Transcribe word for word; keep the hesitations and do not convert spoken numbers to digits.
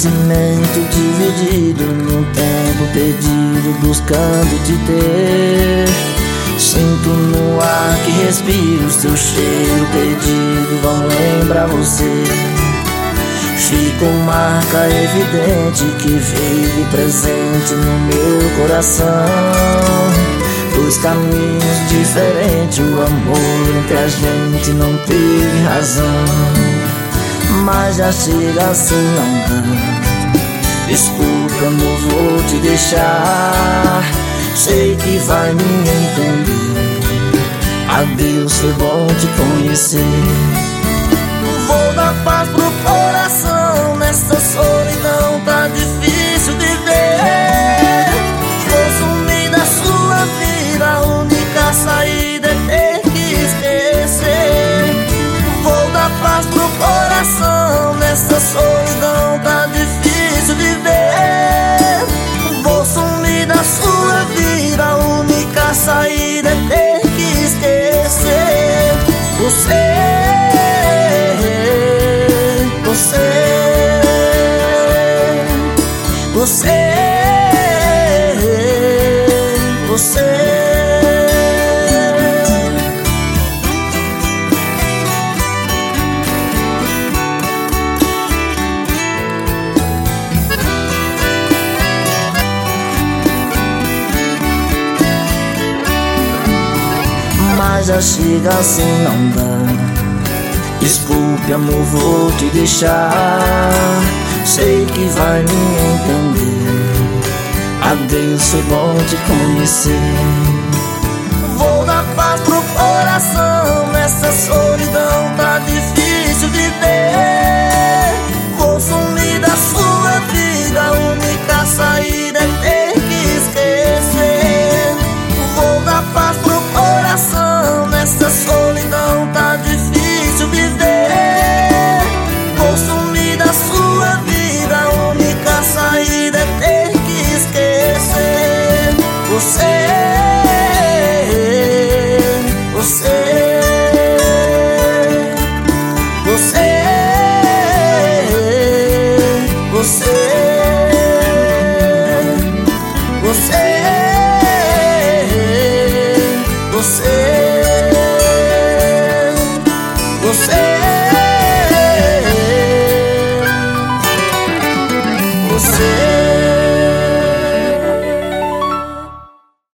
sentimento dividido num tempo perdido, buscando te ter. Sinto no ar que respiro seu cheiro perdido, vão lembrar você. Fica uma marca evidente que vive presente no meu coração. Dois caminhos diferentes, o amor entre a gente não teve razão. Mas já chega assim, não dá. Desculpa, amor, vou te deixar. Sei que vai me entender. Adeus, foi bom te conhecer. Vou dar paz pro coração, nessa solidão tá difícil viver. Vou sumir da sua vida, a única saída é ter que esquecer. Vou dar paz pro coração, nessa solidão tá difícil viver. Vou sumir da sua vida, a única saída é ter que esquecer. Você, você, você, você. Mas já chega assim, não dá. Desculpe, amor, vou te deixar. Sei que vai me entender. Adeus, foi bom te conhecer. Vou dar paz pro coração, nessa solidão